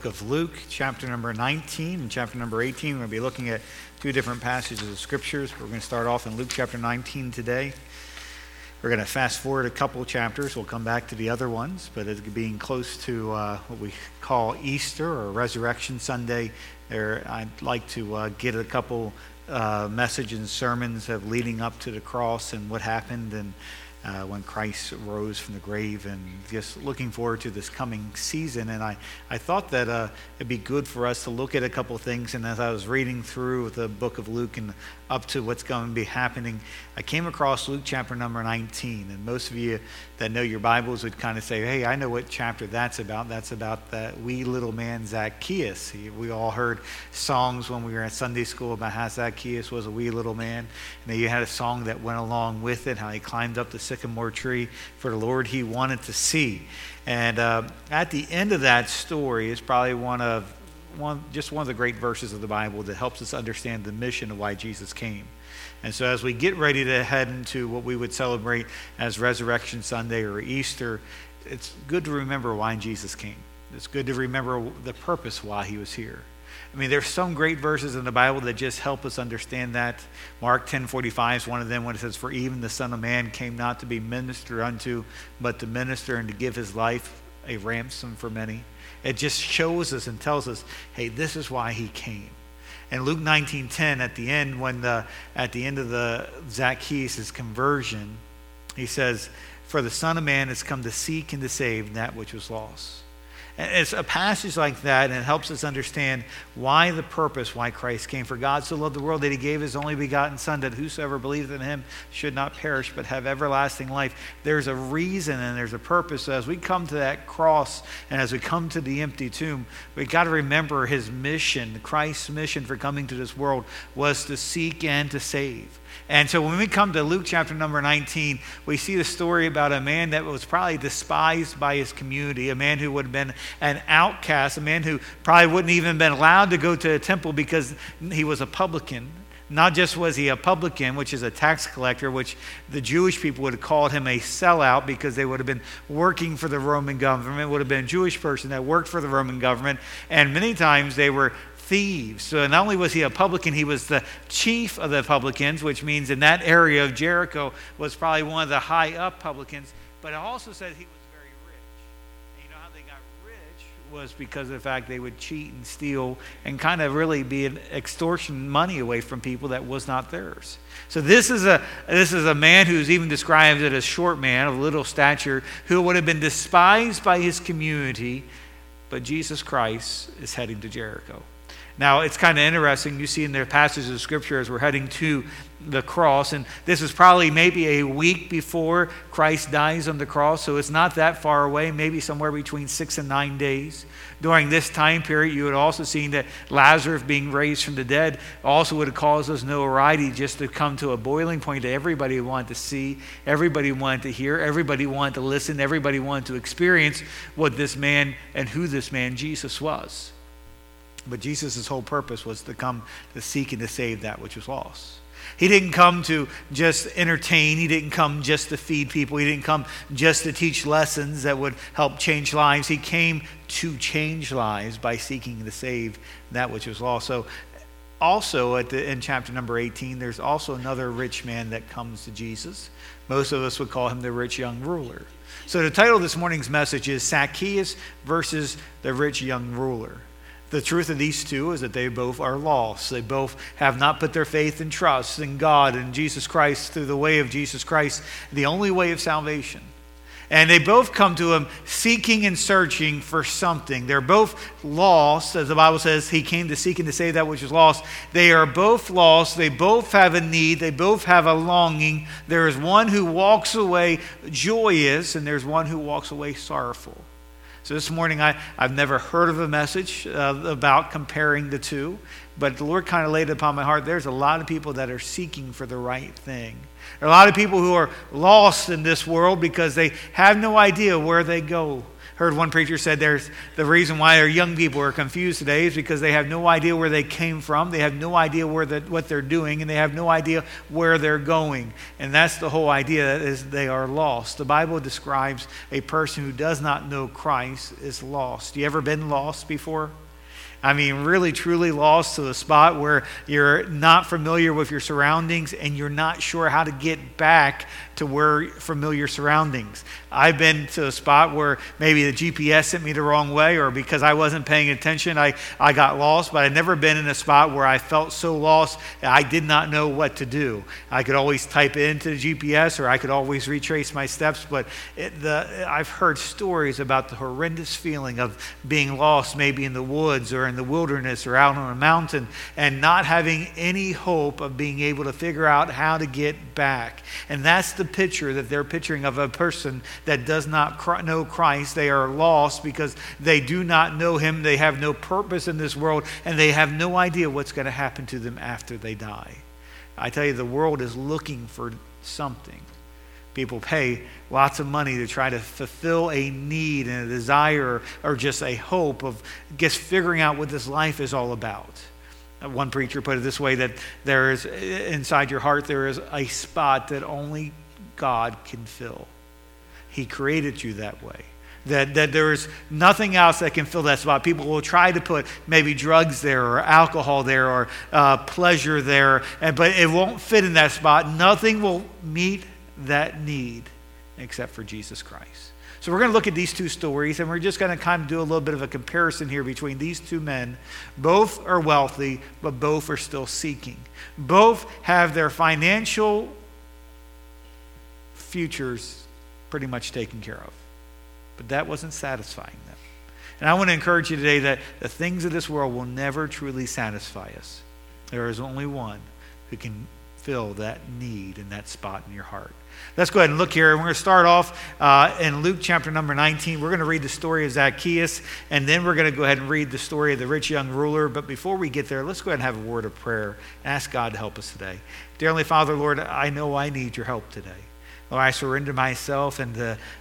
Of Luke, chapter number 19 and chapter number 18. We're going to be looking at two different passages of scriptures. We're going to start off in Luke chapter 19 today. We're going to fast forward a couple chapters. We'll come back to the other ones, but it's being close to what we call Easter or Resurrection Sunday, I'd like to get a couple messages and sermons of leading up to the cross and what happened and when Christ rose from the grave, and just looking forward to this coming season. And I thought that it'd be good for us to look at a couple of things. And as I was reading through the book of Luke and up to what's going to be happening, I came across Luke chapter number 19. And most of you that know your Bibles would kind of say, hey, I know what chapter that's about. That's about that wee little man Zacchaeus. We all heard songs when we were at Sunday school about how Zacchaeus was a wee little man. And you had a song that went along with it, how he climbed up the sycamore tree for the Lord he wanted to see. And at the end of that story is probably one of the great verses of the Bible that helps us understand the mission of why Jesus came. And so as we get ready to head into what we would celebrate as Resurrection Sunday or Easter, it's good to remember why Jesus came. It's good to remember the purpose why he was here. I mean, there's some great verses in the Bible that just help us understand that. Mark 10:45 is one of them when it says, "For even the Son of Man came not to be ministered unto, but to minister and to give his life a ransom for many." It just shows us and tells us, hey, this is why he came. And Luke 19:10 at the end, at the end of the Zacchaeus' conversion, he says, "For the Son of Man has come to seek and to save that which was lost." And it's a passage like that, and it helps us understand why Christ came. For God so loved the world that he gave his only begotten Son, that whosoever believes in him should not perish but have everlasting life. There's a reason and there's a purpose. So as we come to that cross and as we come to the empty tomb, we've got to remember his mission. Christ's mission for coming to this world was to seek and to save. And so when we come to Luke chapter number 19, we see the story about a man that was probably despised by his community, a man who would have been an outcast, a man who probably wouldn't even been allowed to go to a temple because he was a publican. Not just was he a publican, which is a tax collector, which the Jewish people would have called him a sellout because they would have been working for the Roman government, would have been a Jewish person that worked for the Roman government, and many times they were thieves. So not only was he a publican, he was the chief of the publicans, which means in that area of Jericho was probably one of the high up publicans. But it also said he was very rich. And you know how they got rich was because of the fact they would cheat and steal and kind of really be an extortion money away from people that was not theirs. So this is a man who's even described as a short man of little stature, who would have been despised by his community, but Jesus Christ is heading to Jericho. Now, it's kind of interesting. You see in their passages of Scripture as we're heading to the cross, and this is probably maybe a week before Christ dies on the cross, so it's not that far away, maybe somewhere between 6 and 9 days. During this time period, you would also seen that Lazarus being raised from the dead also would have caused us notoriety just to come to a boiling point that everybody wanted to see, everybody wanted to hear, everybody wanted to listen, everybody wanted to experience what this man and who this man Jesus was. But Jesus' whole purpose was to come to seek and to save that which was lost. He didn't come to just entertain. He didn't come just to feed people. He didn't come just to teach lessons that would help change lives. He came to change lives by seeking to save that which was lost. So also in chapter number 18, there's also another rich man that comes to Jesus. Most of us would call him the rich young ruler. So the title of this morning's message is Zacchaeus versus the rich young ruler. The truth of these two is that they both are lost. They both have not put their faith and trust in God and Jesus Christ through the way of Jesus Christ, the only way of salvation. And they both come to him seeking and searching for something. They're both lost, as the Bible says, he came to seek and to save that which is lost. They are both lost. They both have a need. They both have a longing. There is one who walks away joyous, and there's one who walks away sorrowful. So this morning, I've never heard of a message about comparing the two, but the Lord kind of laid it upon my heart. There's a lot of people that are seeking for the right thing. There are a lot of people who are lost in this world because they have no idea where they go. Heard one preacher said there's the reason why our young people are confused today is because they have no idea where they came from. They have no idea what they're doing, and they have no idea where they're going. And that's the whole idea, is they are lost. The Bible describes a person who does not know Christ is lost. You ever been lost before? I mean, really, truly lost to a spot where you're not familiar with your surroundings and you're not sure how to get back to where familiar surroundings. I've been to a spot where maybe the GPS sent me the wrong way, or because I wasn't paying attention, I got lost, but I've never been in a spot where I felt so lost that I did not know what to do. I could always type it into the GPS, or I could always retrace my steps, but I've heard stories about the horrendous feeling of being lost, maybe in the woods or in the wilderness or out on a mountain, and not having any hope of being able to figure out how to get back. And that's the picture that they're picturing of a person that does not know Christ. They are lost because they do not know him. They have no purpose in this world, and they have no idea what's going to happen to them after they die. I tell you, the world is looking for something. People pay lots of money to try to fulfill a need and a desire, or just a hope of just figuring out what this life is all about. One preacher put it this way, that there is, inside your heart, there is a spot that only God can fill. He created you that way. That there is nothing else that can fill that spot. People will try to put maybe drugs there, or alcohol there, or pleasure there, but it won't fit in that spot. Nothing will meet that need except for Jesus Christ. So we're going to look at these two stories, and we're just going to kind of do a little bit of a comparison here between these two men. Both are wealthy, but both are still seeking. Both have their financial futures pretty much taken care of. But that wasn't satisfying them. And I want to encourage you today that the things of this world will never truly satisfy us. There is only one who can fill that need and that spot in your heart. Let's go ahead and look here. We're going to start off in Luke chapter number 19. We're going to read the story of Zacchaeus, and then we're going to go ahead and read the story of the rich young ruler. But before we get there, let's go ahead and have a word of prayer. Ask God to help us today. Dear Heavenly Father, Lord, I know I need your help today. Lord, I surrender myself and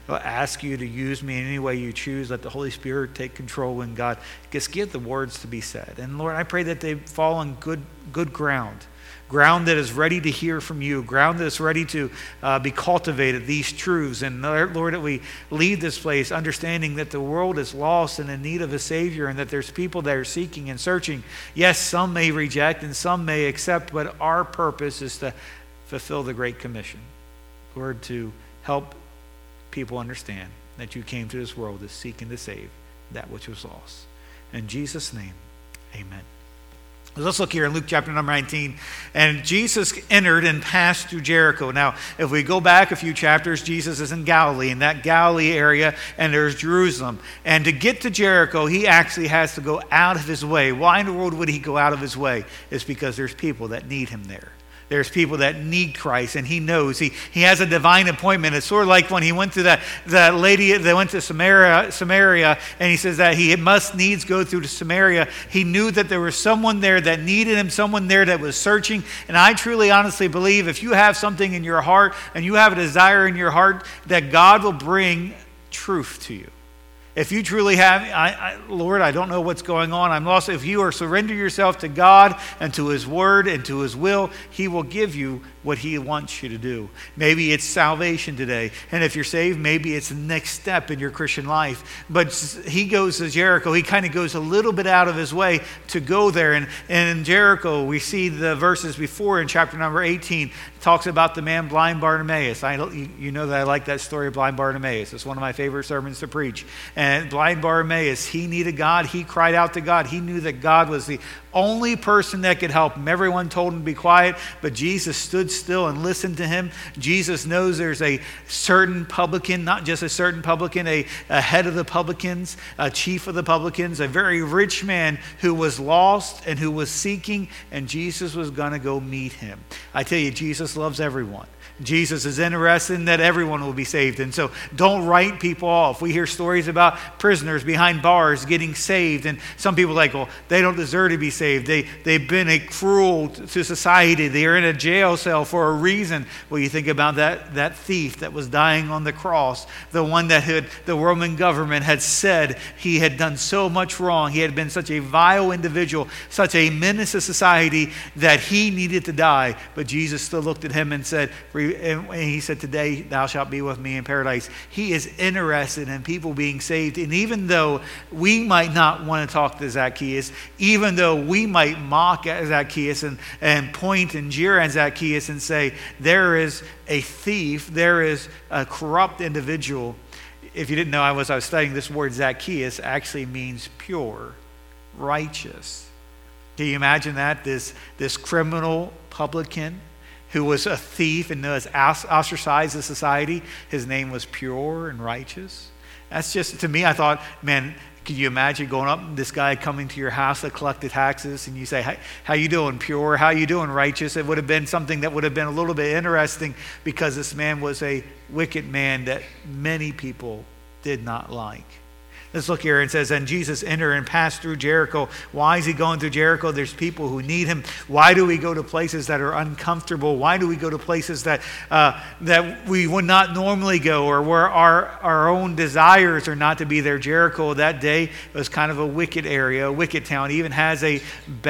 ask you to use me in any way you choose. Let the Holy Spirit take control, and God, just give the words to be said. And Lord, I pray that they fall on good ground. Ground that is ready to hear from you, ground that is ready to be cultivated, these truths. And Lord, that we leave this place understanding that the world is lost and in need of a Savior, and that there's people that are seeking and searching. Yes, some may reject and some may accept, but our purpose is to fulfill the Great Commission. Lord, to help people understand that you came to this world to seek and to save that which was lost. In Jesus' name, amen. Let's look here in Luke chapter number 19. And Jesus entered and passed through Jericho. Now, if we go back a few chapters, Jesus is in Galilee, in that Galilee area, and there's Jerusalem. And to get to Jericho, he actually has to go out of his way. Why in the world would he go out of his way? It's because there's people that need him there. There's people that need Christ, and he knows. He has a divine appointment. It's sort of like when he went to that lady that went to Samaria, and he says that he must needs go through to Samaria. He knew that there was someone there that needed him, someone there that was searching. And I truly, honestly believe if you have something in your heart and you have a desire in your heart, that God will bring truth to you. If you truly have, Lord, I don't know what's going on, I'm lost. If you are surrender yourself to God and to His Word and to His will, He will give you what He wants you to do. Maybe it's salvation today. And if you're saved, maybe it's the next step in your Christian life. But he goes to Jericho. He kind of goes a little bit out of his way to go there. And in Jericho, we see the verses before in chapter number 18, talks about the man blind Bartimaeus. You know that I like that story of blind Bartimaeus. It's one of my favorite sermons to preach. And blind Bartimaeus, he needed God. He cried out to God. He knew that God was the only person that could help him. Everyone told him to be quiet, but Jesus stood still and listened to him. Jesus knows there's a certain publican, not just a certain publican, a head of the publicans, a chief of the publicans, a very rich man who was lost and who was seeking, and Jesus was going to go meet him. I tell you, Jesus loves everyone. Jesus is interested in that everyone will be saved. And so don't write people off. We hear stories about about prisoners behind bars getting saved. And some people are like, well, they don't deserve to be saved. They've been cruel to society. They are in a jail cell for a reason. Well, you think about that thief that was dying on the cross, the one that the Roman government had said he had done so much wrong. He had been such a vile individual, such a menace to society that he needed to die. But Jesus still looked at him and said, and he said, today thou shalt be with me in paradise. He is interested in people being saved. And even though we might not want to talk to Zacchaeus, even though we might mock at Zacchaeus and point and jeer at Zacchaeus and say, there is a thief, there is a corrupt individual. If you didn't know, I was studying this word Zacchaeus actually means pure, righteous. Can you imagine that? This criminal publican who was a thief and was ostracized in society, his name was pure and righteous. That's just, to me, I thought, man, could you imagine going up and this guy coming to your house to collect the taxes and you say, how you doing, pure? How you doing, righteous? It would have been something that would have been a little bit interesting because this man was a wicked man that many people did not like. Let's look here. It says, and Jesus entered and passed through Jericho. Why is he going through Jericho? There's people who need him. Why do we go to places that are uncomfortable? Why do we go to places that we would not normally go, or where our own desires are not to be there? Jericho that day was kind of a wicked area, a wicked town. It even has a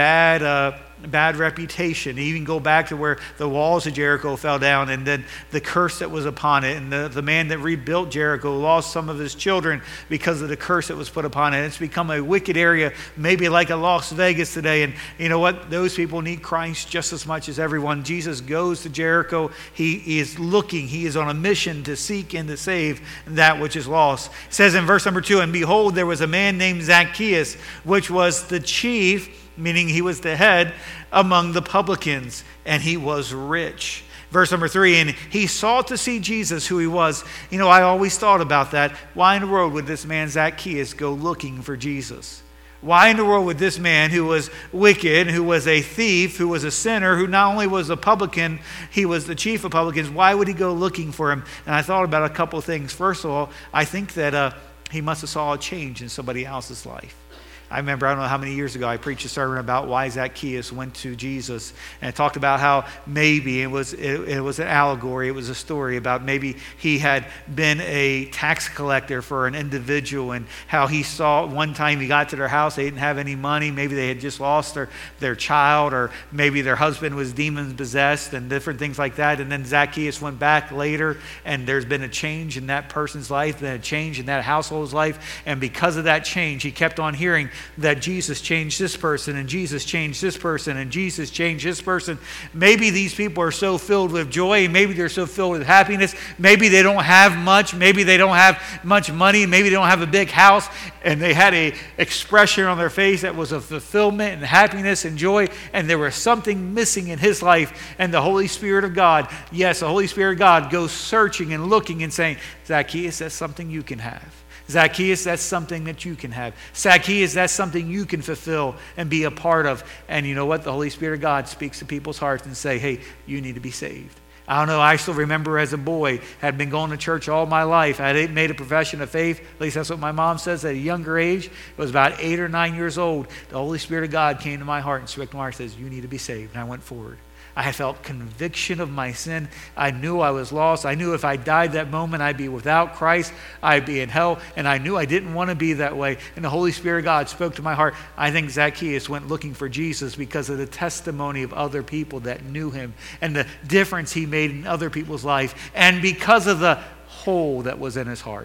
bad reputation. You even go back to where the walls of Jericho fell down and then the curse that was upon it. And the man that rebuilt Jericho lost some of his children because of the curse that was put upon it. It's become a wicked area, maybe like a Las Vegas today. And you know what? Those people need Christ just as much as everyone. Jesus goes to Jericho. He is looking. He is on a mission to seek and to save that which is lost. It says in verse number 2, and behold, there was a man named Zacchaeus, which was the chief, meaning he was the head among the publicans, and he was rich. Verse number 3, and he sought to see Jesus, who he was. You know, I always thought about that. Why in the world would this man Zacchaeus go looking for Jesus? Why in the world would this man who was wicked, who was a thief, who was a sinner, who not only was a publican, he was the chief of publicans, why would he go looking for him? And I thought about a couple of things. First of all, I think that he must have saw a change in somebody else's life. I remember, I don't know how many years ago, I preached a sermon about why Zacchaeus went to Jesus. And I talked about how maybe it was an allegory, it was a story about maybe he had been a tax collector for an individual and how he saw one time he got to their house, they didn't have any money. Maybe they had just lost their child, or maybe their husband was demon possessed and different things like that. And then Zacchaeus went back later and there's been a change in that person's life, been a change in that household's life. And because of that change, he kept on hearing that Jesus changed this person, and Jesus changed this person, and Jesus changed this person. Maybe these people are so filled with joy, maybe they're so filled with happiness, maybe they don't have much, maybe they don't have much money, maybe they don't have a big house, and they had a expression on their face that was of fulfillment and happiness and joy, and there was something missing in his life. And the Holy Spirit of God, yes, the Holy Spirit of God goes searching and looking and saying, Zacchaeus, that's something you can have. Zacchaeus, that's something that you can have. Zacchaeus, that's something you can fulfill and be a part of. And you know what? The Holy Spirit of God speaks to people's hearts and say, hey, you need to be saved. I don't know, I still remember as a boy, had been going to church all my life. I had made a profession of faith. At least that's what my mom says. At a younger age, it was about 8 or 9 years old. The Holy Spirit of God came to my heart and spoke to my heart and says, you need to be saved. And I went forward. I had felt conviction of my sin. I knew I was lost. I knew if I died that moment, I'd be without Christ. I'd be in hell. And I knew I didn't want to be that way. And the Holy Spirit of God spoke to my heart. I think Zacchaeus went looking for Jesus because of the testimony of other people that knew him and the difference he made in other people's life. And because of the hole that was in his heart.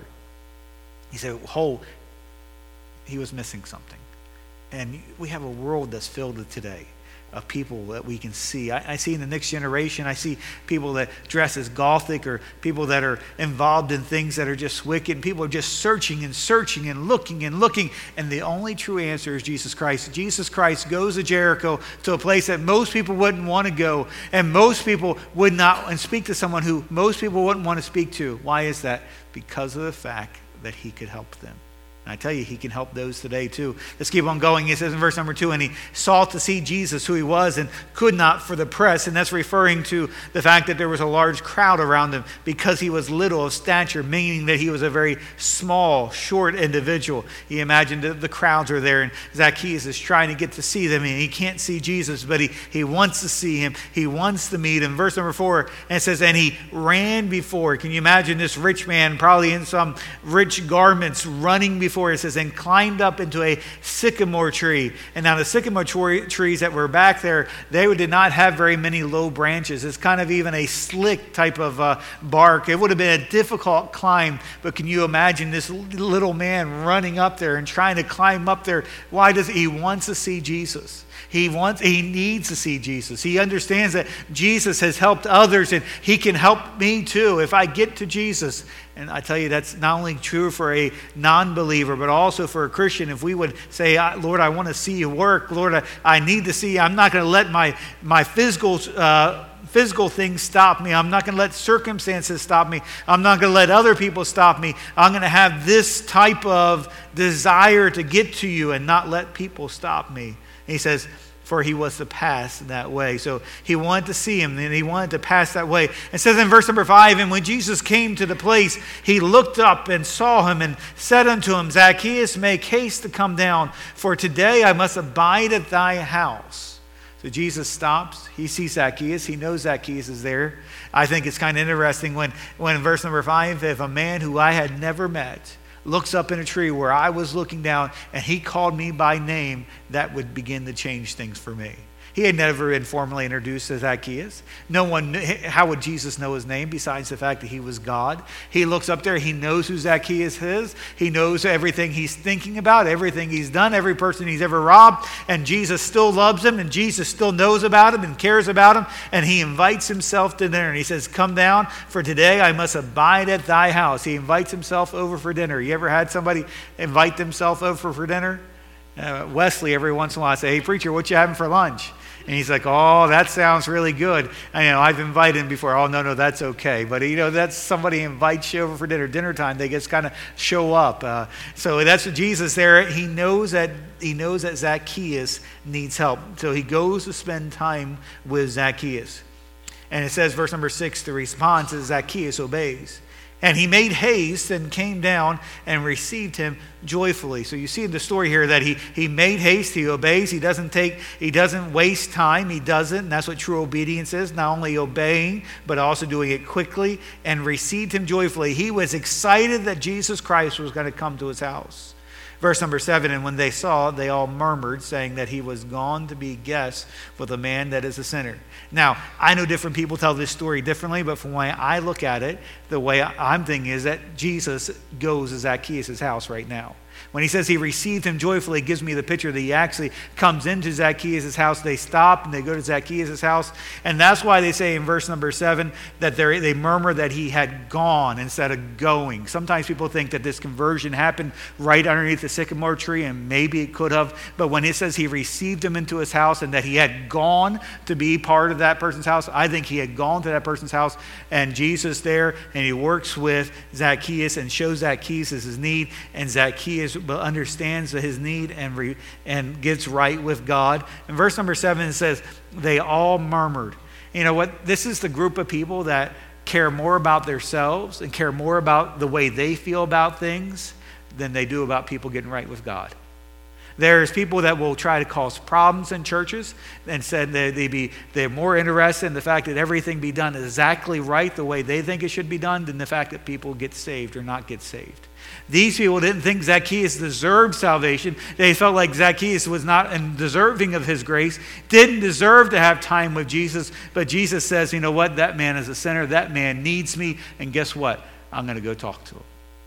He said, he was missing something. And we have a world that's filled with today of people that we can see. I see in the next generation, I see people that dress as Gothic, or people that are involved in things that are just wicked. People are just searching and searching and looking and looking. And the only true answer is Jesus Christ. Jesus Christ goes to Jericho, to a place that most people wouldn't want to go. And most people would not, and speak to someone who most people wouldn't want to speak to. Why is that? Because of the fact that he could help them. And I tell you, he can help those today too. Let's keep on going. It says in verse number 2, and he sought to see Jesus, who he was, and could not for the press. And that's referring to the fact that there was a large crowd around him because he was little of stature, meaning that he was a very small, short individual. He imagined that the crowds are there, and Zacchaeus is trying to get to see them, and he can't see Jesus, but he wants to see him. He wants to meet him. Verse number 4, and it says, and he ran before. Can you imagine this rich man, probably in some rich garments, running before? It says, and climbed up into a sycamore tree. And now the sycamore trees that were back there, they did not have very many low branches. It's kind of even a slick type of bark. It would have been a difficult climb, but can you imagine this little man running up there and trying to climb up there? Why does he wants to see Jesus? He needs to see Jesus. He understands that Jesus has helped others, and he can help me too if I get to Jesus. And I tell you, that's not only true for a non-believer, but also for a Christian. If we would say, Lord, I want to see you work. Lord, I need to see you. I'm not going to let my physical things stop me. I'm not going to let circumstances stop me. I'm not going to let other people stop me. I'm going to have this type of desire to get to you and not let people stop me. And he says, for he was to pass that way. So he wanted to see him, and he wanted to pass that way. It says in verse number 5, and when Jesus came to the place, he looked up and saw him and said unto him, Zacchaeus, make haste to come down, for today I must abide at thy house. So Jesus stops. He sees Zacchaeus. He knows Zacchaeus is there. I think it's kind of interesting when in verse number 5, if a man who I had never met looks up in a tree where I was looking down and he called me by name, that would begin to change things for me. He had never been formally introduced as Zacchaeus. No one, how would Jesus know his name besides the fact that he was God? He looks up there, he knows who Zacchaeus is. He knows everything he's thinking about, everything he's done, every person he's ever robbed, and Jesus still loves him, and Jesus still knows about him and cares about him, and he invites himself to dinner, and he says, come down, for today I must abide at thy house. He invites himself over for dinner. You ever had somebody invite themselves over for dinner? Wesley, every once in a while, say, hey, preacher, what you having for lunch? And he's like, oh, that sounds really good. I've invited him before. Oh, no, that's okay. But, that's somebody invites you over for dinner time. They just kind of show up. So that's what Jesus there. He knows that Zacchaeus needs help. So he goes to spend time with Zacchaeus. And it says, verse number 6, the response is Zacchaeus obeys. And he made haste and came down and received him joyfully. So you see in the story here that he made haste, he obeys, he doesn't waste time, he doesn't. And that's what true obedience is, not only obeying, but also doing it quickly, and received him joyfully. He was excited that Jesus Christ was going to come to his house. Verse number 7, and when they saw, they all murmured, saying that he was gone to be guest with a man that is a sinner. Now, I know different people tell this story differently, but from the way I look at it, the way I'm thinking is that Jesus goes to Zacchaeus' house right now. When he says he received him joyfully, it gives me the picture that he actually comes into Zacchaeus' house. They stop and they go to Zacchaeus' house. And that's why they say in verse number 7 that they murmur that he had gone instead of going. Sometimes people think that this conversion happened right underneath the sycamore tree, and maybe it could have. But when it says he received him into his house and that he had gone to be part of that person's house, I think he had gone to that person's house, and Jesus there, and he works with Zacchaeus and shows Zacchaeus his need, and Zacchaeus understands his need and gets right with God. In verse number 7 it says, they all murmured. You know what? This is the group of people that care more about themselves and care more about the way they feel about things than they do about people getting right with God. There's people that will try to cause problems in churches and said they're more interested in the fact that everything be done exactly right the way they think it should be done than the fact that people get saved or not get saved. These people didn't think Zacchaeus deserved salvation. They felt like Zacchaeus was not deserving of his grace, didn't deserve to have time with Jesus. But Jesus says, you know what? That man is a sinner. That man needs me. And guess what? I'm going to go talk to him.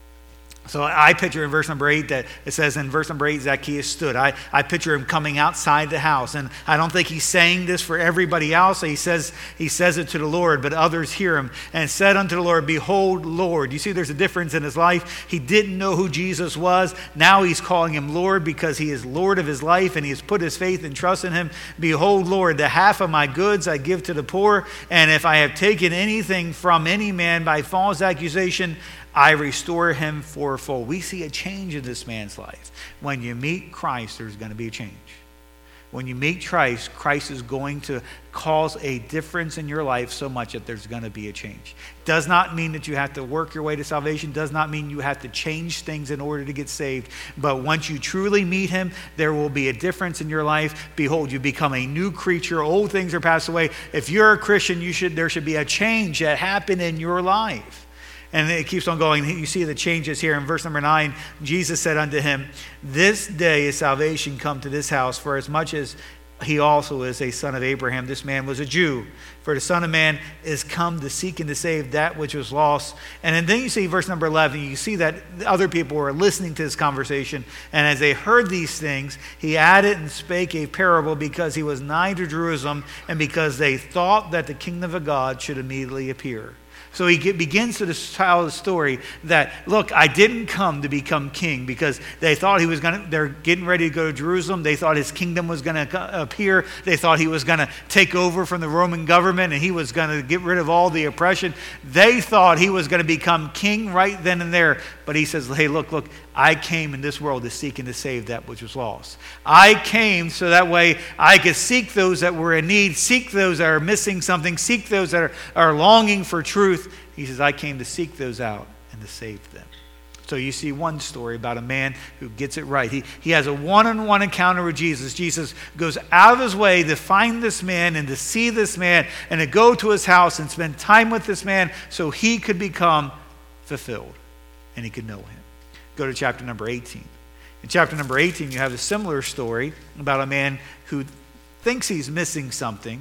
So I picture in verse number 8 that it says in verse number 8, Zacchaeus stood. I picture him coming outside the house. And I don't think he's saying this for everybody else. He says it to the Lord, but others hear him. And said unto the Lord, behold, Lord. You see there's a difference in his life. He didn't know who Jesus was. Now he's calling him Lord because he is Lord of his life and he has put his faith and trust in him. Behold, Lord, the half of my goods I give to the poor. And if I have taken anything from any man by false accusation, I restore him fourfold. We see a change in this man's life. When you meet Christ, there's going to be a change. When you meet Christ, Christ is going to cause a difference in your life so much that there's going to be a change. Does not mean that you have to work your way to salvation. Does not mean you have to change things in order to get saved. But once you truly meet him, there will be a difference in your life. Behold, you become a new creature. Old things are passed away. If you're a Christian, there should be a change that happened in your life. And it keeps on going. You see the changes here in verse number 9. Jesus said unto him, this day is salvation come to this house, for as much as he also is a son of Abraham. This man was a Jew. For the Son of Man is come to seek and to save that which was lost. And then you see verse number 11. You see that other people were listening to this conversation. And as they heard these things, he added and spake a parable, because he was nigh to Jerusalem, and because they thought that the kingdom of God should immediately appear. So he begins to tell the story that, look, I didn't come to become king, because they thought they're getting ready to go to Jerusalem. They thought his kingdom was going to appear. They thought he was going to take over from the Roman government, and he was going to get rid of all the oppression. They thought he was going to become king right then and there. But he says, hey, look, I came in this world to seek and to save that which was lost. I came so that way I could seek those that were in need, seek those that are missing something, seek those that are longing for truth. He says, I came to seek those out and to save them. So you see one story about a man who gets it right. He has a one-on-one encounter with Jesus. Jesus goes out of his way to find this man and to see this man and to go to his house and spend time with this man so he could become fulfilled and he could know him. Go to chapter number 18. In chapter number 18, you have a similar story about a man who thinks he's missing something,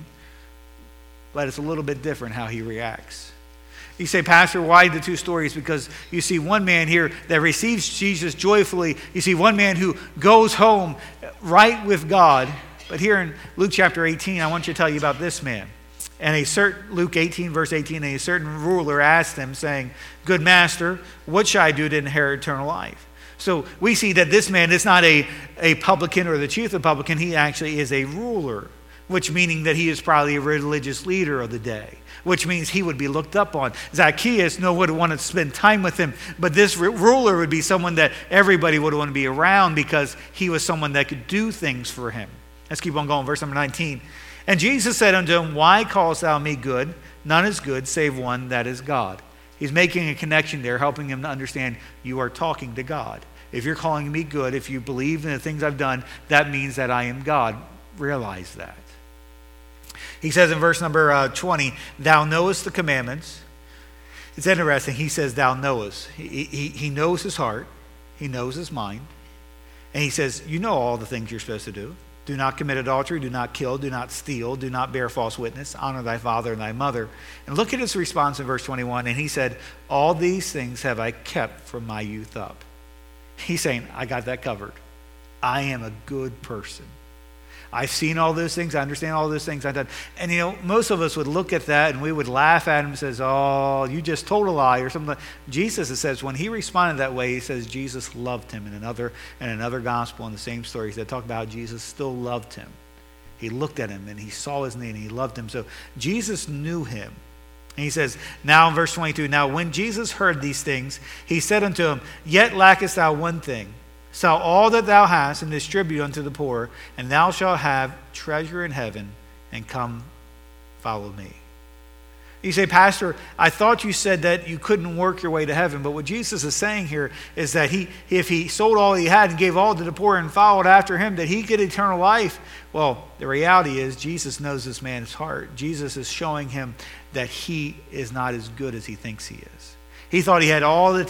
but it's a little bit different how he reacts. You say, Pastor, why the two stories? Because you see one man here that receives Jesus joyfully. You see one man who goes home right with God. But here in Luke chapter 18, I want you to tell you about this man. And Luke 18, verse 18, a certain ruler asked him, saying, Good master, what shall I do to inherit eternal life? So we see that this man is not a publican or the chief of the publican. He actually is a ruler, which meaning that he is probably a religious leader of the day, which means he would be looked up on. Zacchaeus, no one would want to spend time with him, but this ruler would be someone that everybody would want to be around because he was someone that could do things for him. Let's keep on going. Verse number 19. And Jesus said unto him, Why callest thou me good? None is good save one, that is God. He's making a connection there, helping him to understand you are talking to God. If you're calling me good, if you believe in the things I've done, that means that I am God. Realize that. He says in verse number 20, Thou knowest the commandments. It's interesting. He says, Thou knowest. He knows his heart. He knows his mind. And he says, you know all the things you're supposed to do. Do not commit adultery, do not kill, do not steal, do not bear false witness, honor thy father and thy mother. And look at his response in verse 21. And he said, All these things have I kept from my youth up. He's saying, I got that covered. I am a good person. I've seen all those things. I understand all those things I've done. And most of us would look at that and we would laugh at him and says, oh, you just told a lie or something. Jesus, it says, when he responded that way, he says Jesus loved him. In another gospel in the same story, he said, talk about how Jesus still loved him. He looked at him and he saw his need and he loved him. So Jesus knew him. And he says, now in verse 22, now when Jesus heard these things, he said unto him, Yet lackest thou one thing. Sell all that thou hast and distribute unto the poor, and thou shalt have treasure in heaven, and come follow me. You say, Pastor, I thought you said that you couldn't work your way to heaven. But what Jesus is saying here is that if he sold all he had and gave all to the poor and followed after him, that he get eternal life. Well, the reality is Jesus knows this man's heart. Jesus is showing him that he is not as good as he thinks he is. He thought he had all the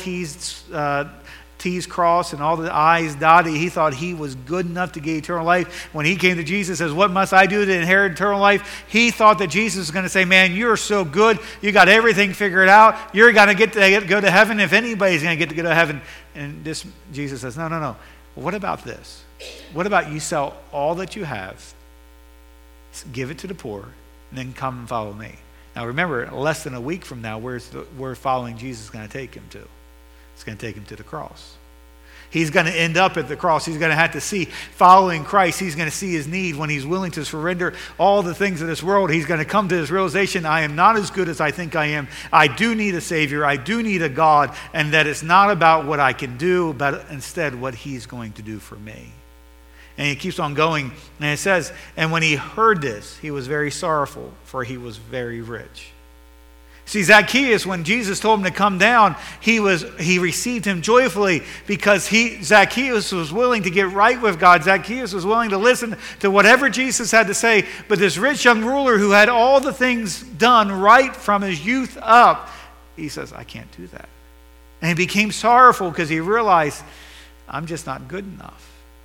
T's crossed and all the I's dotted. He thought he was good enough to get eternal life. When he came to Jesus and says, what must I do to inherit eternal life? He thought that Jesus was going to say, man, you're so good. You got everything figured out. You're going to get to go to heaven if anybody's going to get to go to heaven. And Jesus says, no. Well, what about this? What about you sell all that you have, give it to the poor, and then come and follow me? Now remember, less than a week from now, where following Jesus is going to take him to? It's going to take him to the cross. He's going to end up at the cross. He's going to have to see, following Christ, he's going to see his need when he's willing to surrender all the things of this world. He's going to come to this realization, I am not as good as I think I am. I do need a Savior. I do need a God, and that it's not about what I can do, but instead what he's going to do for me. And he keeps on going, and it says, and when he heard this, he was very sorrowful, for he was very rich. See, Zacchaeus, when Jesus told him to come down, he received him joyfully because Zacchaeus was willing to get right with God. Zacchaeus was willing to listen to whatever Jesus had to say. But this rich young ruler who had all the things done right from his youth up, he says, I can't do that. And he became sorrowful because he realized, I'm just not good enough.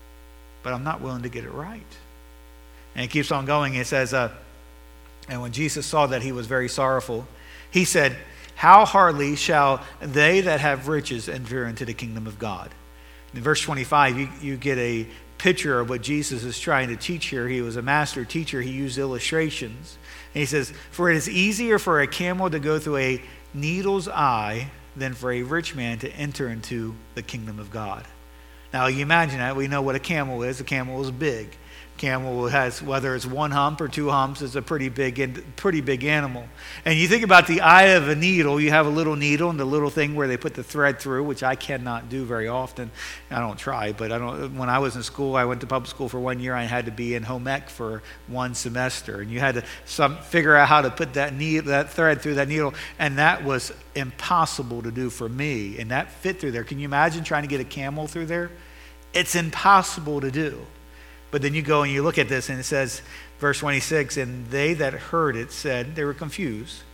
But I'm not willing to get it right. And it keeps on going. It says, and when Jesus saw that he was very sorrowful, he said, how hardly shall they that have riches enter into the kingdom of God? In verse 25, you get a picture of what Jesus is trying to teach here. He was a master teacher. He used illustrations. And he says, for it is easier for a camel to go through a needle's eye than for a rich man to enter into the kingdom of God. Now, you imagine that. We know what a camel is. A camel is big. Camel has, whether it's one hump or two humps, it's a pretty big animal. And you think about the eye of a needle. You have a little needle and the little thing where they put the thread through, which I cannot do very often. I don't try, but when I was in school, I went to public school for 1 year. I had to be in home ec for 1 semester, and you had to figure out how to put that thread through that needle, and that was impossible to do for me. And that fit through there. Can you imagine trying to get a camel through there? It's impossible to do. But then you go and you look at this and it says, verse 26, and they that heard it said, they were confused,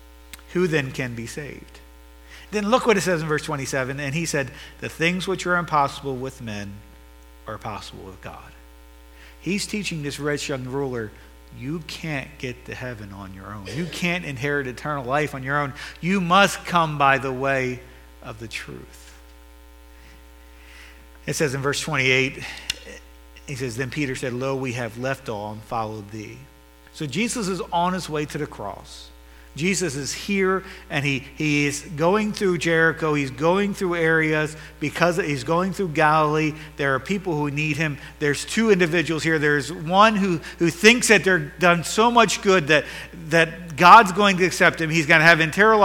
who then can be saved? Then look what it says in verse 27, and he said, the things which are impossible with men are possible with God. He's teaching this rich young ruler, you can't get to heaven on your own. You can't inherit eternal life on your own. You must come by the way of the truth. It says in verse 28, he says, then Peter said, lo, we have left all and followed thee. So Jesus is on his way to the cross. Jesus is here, and he is going through Jericho. He's going through areas because he's going through Galilee. There are people who need him. There's two individuals here. There's one who thinks that they're done so much good that God's going to accept him. He's going to have eternal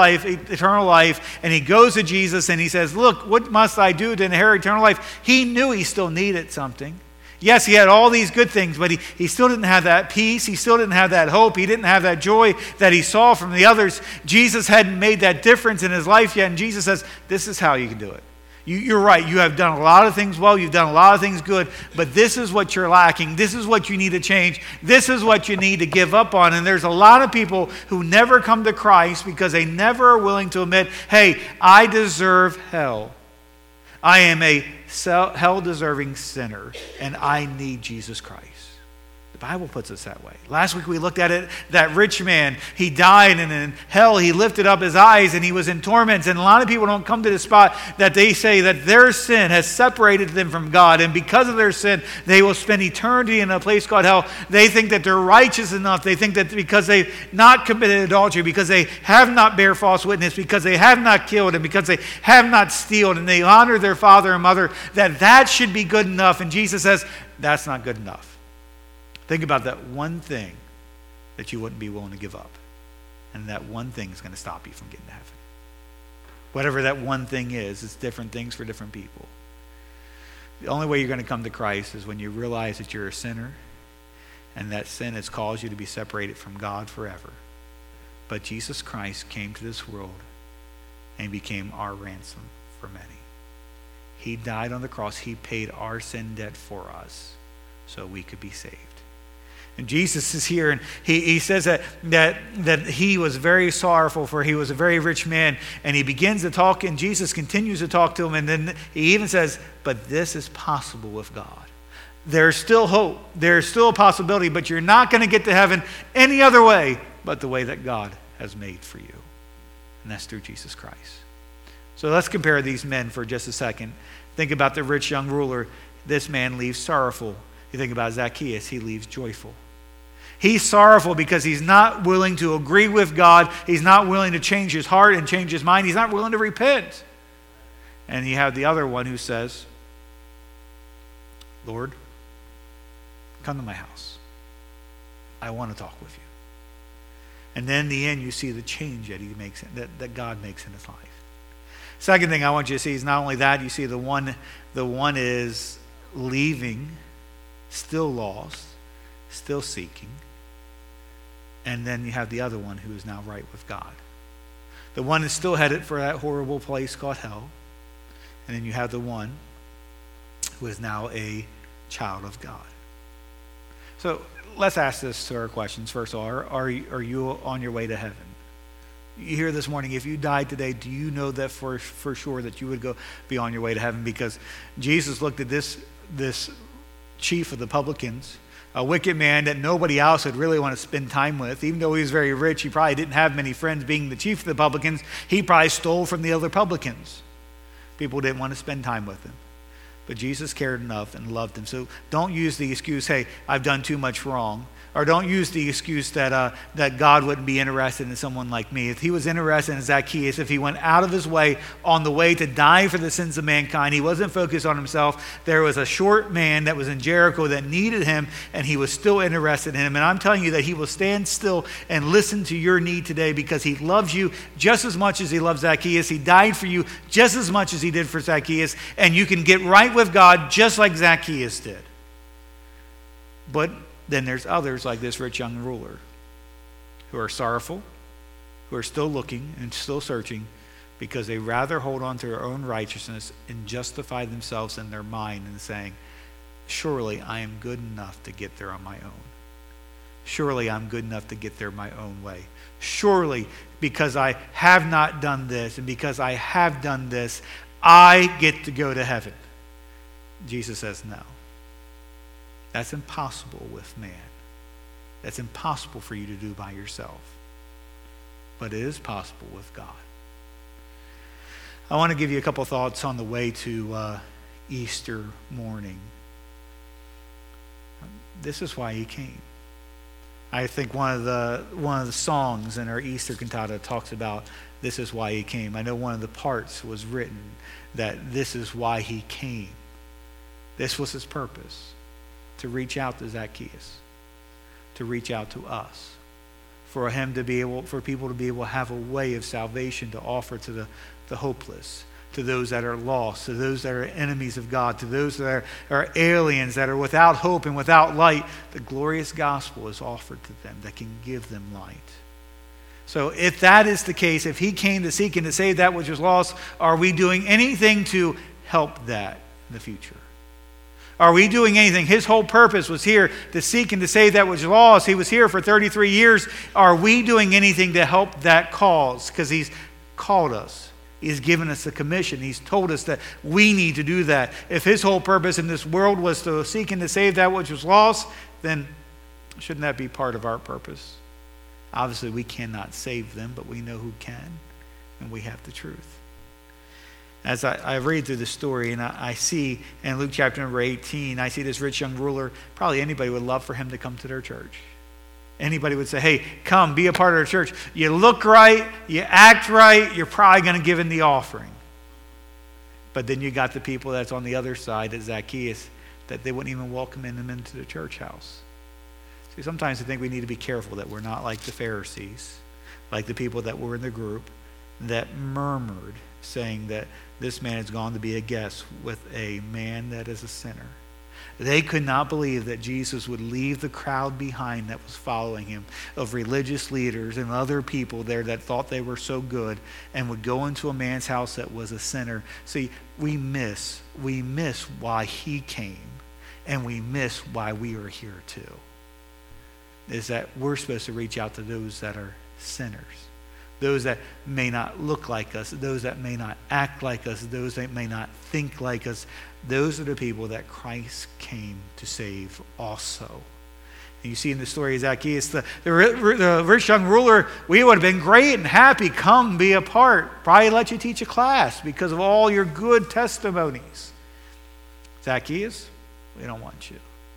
life, and he goes to Jesus, and he says, look, what must I do to inherit eternal life? He knew he still needed something. Yes, he had all these good things, but he still didn't have that peace. He still didn't have that hope. He didn't have that joy that he saw from the others. Jesus hadn't made that difference in his life yet, and Jesus says, this is how you can do it. You're right. You have done a lot of things well. You've done a lot of things good, but this is what you're lacking. This is what you need to change. This is what you need to give up on. And there's a lot of people who never come to Christ because they never are willing to admit, hey, I deserve hell. I am a hell-deserving sinner, and I need Jesus Christ. The Bible puts us that way. Last week we looked at it, that rich man, he died, and in hell he lifted up his eyes, and he was in torments. And a lot of people don't come to the spot that they say that their sin has separated them from God, and because of their sin, they will spend eternity in a place called hell. They think that they're righteous enough. They think that because they've not committed adultery, because they have not bear false witness, because they have not killed, and because they have not stealed, and they honor their father and mother, that should be good enough. And Jesus says, that's not good enough. Think about that one thing that you wouldn't be willing to give up. And that one thing is going to stop you from getting to heaven. Whatever that one thing is, it's different things for different people. The only way you're going to come to Christ is when you realize that you're a sinner and that sin has caused you to be separated from God forever. But Jesus Christ came to this world and became our ransom for many. He died on the cross. He paid our sin debt for us so we could be saved. And Jesus is here, and he says that he was very sorrowful, for he was a very rich man. And he begins to talk, and Jesus continues to talk to him. And then he even says, but this is possible with God. There's still hope. There's still a possibility, but you're not going to get to heaven any other way but the way that God has made for you. And that's through Jesus Christ. So let's compare these men for just a second. Think about the rich young ruler. This man leaves sorrowful. You think about Zacchaeus, he leaves joyful. He's sorrowful because he's not willing to agree with God. He's not willing to change his heart and change his mind. He's not willing to repent. And you have the other one who says, Lord, come to my house. I want to talk with you. And then in the end, you see the change that he makes, that God makes in his life. Second thing I want you to see is not only that, you see the one is leaving, still lost, still seeking. And then you have the other one who is now right with God. The one is still headed for that horrible place called hell. And then you have the one who is now a child of God. So let's ask this to our questions. First of all, are you on your way to heaven? You hear this morning, if you died today, do you know that for sure that you would be on your way to heaven? Because Jesus looked at this chief of the publicans, a wicked man that nobody else would really want to spend time with. Even though he was very rich, he probably didn't have many friends. Being the chief of the publicans, he probably stole from the other publicans. People didn't want to spend time with him. But Jesus cared enough and loved him. So don't use the excuse, hey, I've done too much wrong. Or don't use the excuse that God wouldn't be interested in someone like me. If he was interested in Zacchaeus, if he went out of his way on the way to die for the sins of mankind, he wasn't focused on himself. There was a short man that was in Jericho that needed him, and he was still interested in him. And I'm telling you that he will stand still and listen to your need today because he loves you just as much as he loves Zacchaeus. He died for you just as much as he did for Zacchaeus, and you can get right with God just like Zacchaeus did. But then there's others like this rich young ruler who are sorrowful, who are still looking and still searching because they rather hold on to their own righteousness and justify themselves in their mind and saying, surely I am good enough to get there on my own. Surely I'm good enough to get there my own way. Surely because I have not done this and because I have done this, I get to go to heaven. Jesus says no. That's impossible with man. That's impossible for you to do by yourself. But it is possible with God. I want to give you a couple thoughts on the way to Easter morning. This is why he came. I think one of the songs in our Easter cantata talks about this is why he came. I know one of the parts was written that this is why he came. This was his purpose. To reach out to Zacchaeus, to reach out to us, for people to be able to have a way of salvation to offer to the hopeless, to those that are lost, to those that are enemies of God, to those that are aliens, that are without hope and without light. The glorious gospel is offered to them that can give them light. So if that is the case, if he came to seek and to save that which was lost, are we doing anything to help that in the future? Are we doing anything? His whole purpose was here to seek and to save that which was lost. He was here for 33 years. Are we doing anything to help that cause? Because he's called us. He's given us a commission. He's told us that we need to do that. If his whole purpose in this world was to seek and to save that which was lost, then shouldn't that be part of our purpose? Obviously, we cannot save them, but we know who can, and we have the truth. As I read through the story and I see in Luke chapter number 18, I see this rich young ruler. Probably anybody would love for him to come to their church. Anybody would say, hey, come, be a part of our church. You look right, you act right, you're probably going to give in the offering. But then you got the people that's on the other side at Zacchaeus that they wouldn't even welcome him into the church house. See, sometimes I think we need to be careful that we're not like the Pharisees, like the people that were in the group that murmured, saying that this man has gone to be a guest with a man that is a sinner. They could not believe that Jesus would leave the crowd behind that was following him, of religious leaders and other people there that thought they were so good, and would go into a man's house that was a sinner. See, we miss why he came, and we miss why we are here too. Is that we're supposed to reach out to those that are sinners. Those that may not look like us, those that may not act like us, those that may not think like us. Those are the people that Christ came to save also. And you see in the story of Zacchaeus, the rich young ruler, we would have been great and happy. Come, be a part. Probably let you teach a class because of all your good testimonies. Zacchaeus, we don't want you.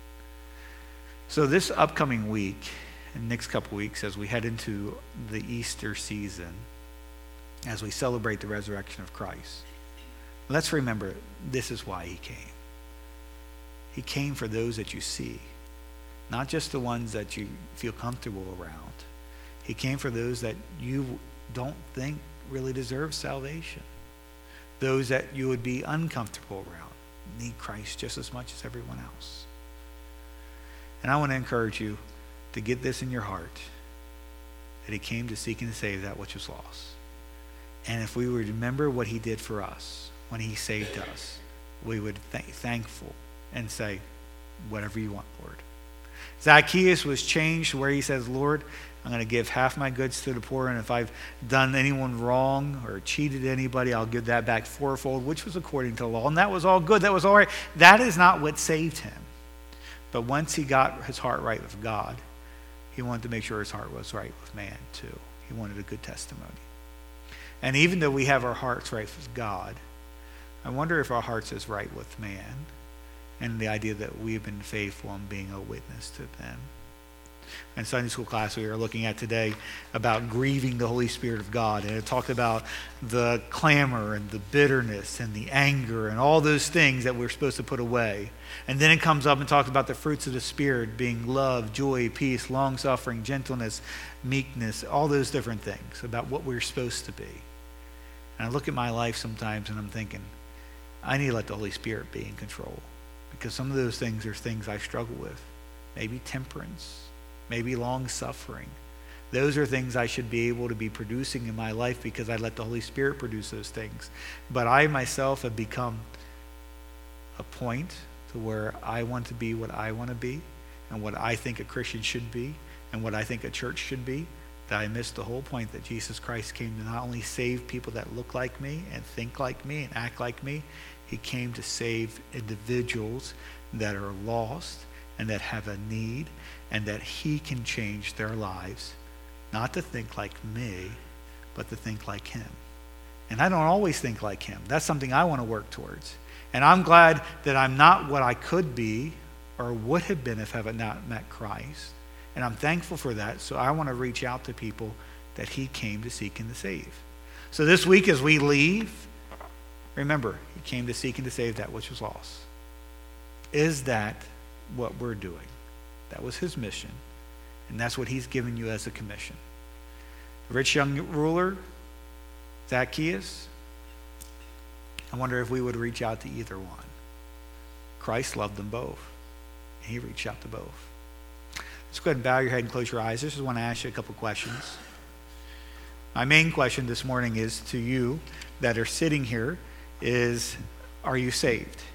So this upcoming week, in the next couple weeks, as we head into the Easter season, as we celebrate the resurrection of Christ, let's remember this is why he came. He came for those that you see, not just the ones that you feel comfortable around. He came for those that you don't think really deserve salvation, those that you would be uncomfortable around, need Christ just as much as everyone else. And I want to encourage you to get this in your heart, that he came to seek and to save that which was lost. And if we would remember what he did for us when he saved us, we would be thankful and say, whatever you want, Lord. Zacchaeus was changed where he says, Lord, I'm going to give half my goods to the poor, and if I've done anyone wrong or cheated anybody, I'll give that back fourfold, which was according to the law. And that was all good. That was all right. That is not what saved him. But once he got his heart right with God, he wanted to make sure his heart was right with man too. He wanted a good testimony. And even though we have our hearts right with God, I wonder if our hearts is right with man, and the idea that we've been faithful in being a witness to them. In Sunday school class we were looking at today about grieving the Holy Spirit of God, and it talked about the clamor and the bitterness and the anger and all those things that we're supposed to put away. And then it comes up and talks about the fruits of the Spirit being love, joy, peace, long-suffering, gentleness, meekness, all those different things about what we're supposed to be. And I look at my life sometimes and I'm thinking, I need to let the Holy Spirit be in control, because some of those things are things I struggle with. Maybe temperance, maybe long-suffering. Those are things I should be able to be producing in my life because I let the Holy Spirit produce those things. But I myself have become a point to where I want to be what I want to be and what I think a Christian should be and what I think a church should be, that I missed the whole point that Jesus Christ came to not only save people that look like me and think like me and act like me, he came to save individuals that are lost and that have a need, and that he can change their lives, not to think like me, but to think like him. And I don't always think like him. That's something I want to work towards. And I'm glad that I'm not what I could be or would have been if I had not met Christ. And I'm thankful for that. So I want to reach out to people that he came to seek and to save. So this week as we leave, remember, he came to seek and to save that which was lost. Is that what we're doing? That was his mission. And that's what he's given you as a commission. The rich young ruler, Zacchaeus, I wonder if we would reach out to either one. Christ loved them both. And he reached out to both. Let's go ahead and bow your head and close your eyes. I just want to ask you a couple questions. My main question this morning is to you that are sitting here is, are you saved?